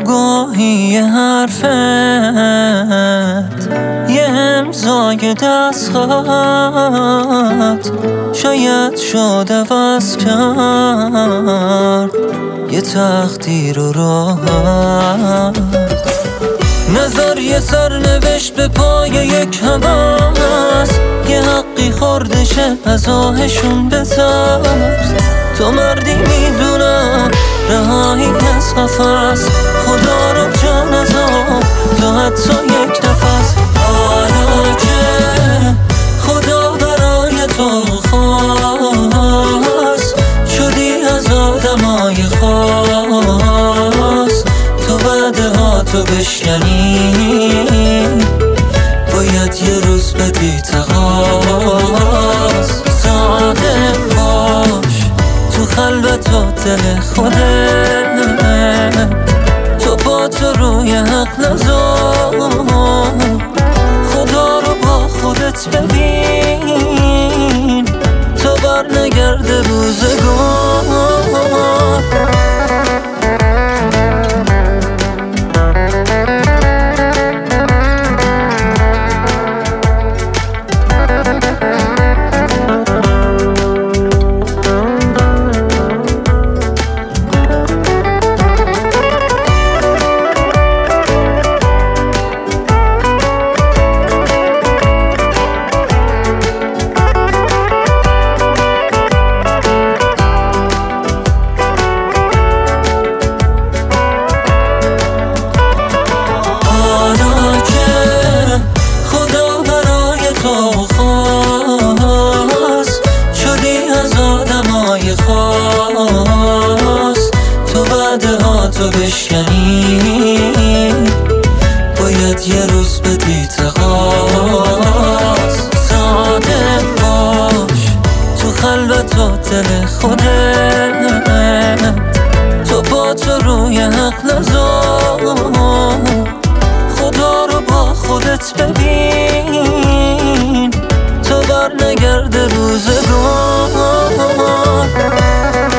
گاهی یه حرفت، یه امضای دستخط شاید شد عوض کرد یه تقدیر و راحت. نظر یه سرنوشت به پای یک هوس، یه حقی خوردشه از آهشون بترس. تو مردی میدونم رهایی از قفس، خدا رو جان از آب تو حتی یک نفس. حالا که خدا برای تو خواست، شدی از آدمای خاص. تو وعده ها تو بشکنی، باید یه روز بدی تقاص. صادق باش تو خلوت و دل خودت، تو با تو روی حق نذار. خدا رو با خودت ببین تا بر نگرده روزگار. تو وعده ها تو بشکنی، باید یه روز بدی تقاص. صادق باش تو خلوت و دل خودت، تو با تو روی حق نذار. خدا رو با خودت ببین تا بر نگرده روزگار.